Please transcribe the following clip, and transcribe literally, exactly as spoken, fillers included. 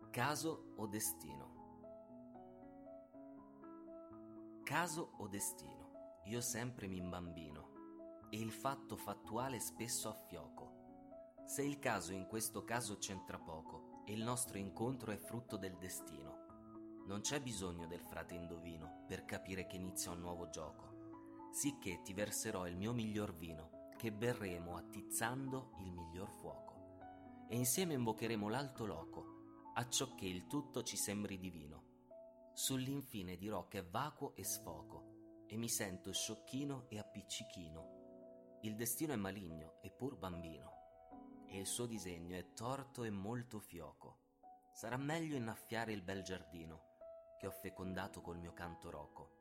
Caso o destino? Caso o destino? Io sempre mi imbambino e il fatto fattuale spesso affioco. Se il caso in questo caso c'entra poco e il nostro incontro è frutto del destino, non c'è bisogno del frate indovino per capire che inizia un nuovo gioco, sicché ti verserò il mio miglior vino, che berremo attizzando il miglior fuoco, e insieme invocheremo l'alto loco, acciò che il tutto ci sembri divino. Sull'infine dirò che è vacuo e sfoco, e mi sento sciocchino e appiccichino. Il destino è maligno e pur bambino, e il suo disegno è torto e molto fioco. Sarà meglio innaffiare il bel giardino che ho fecondato col mio canto roco.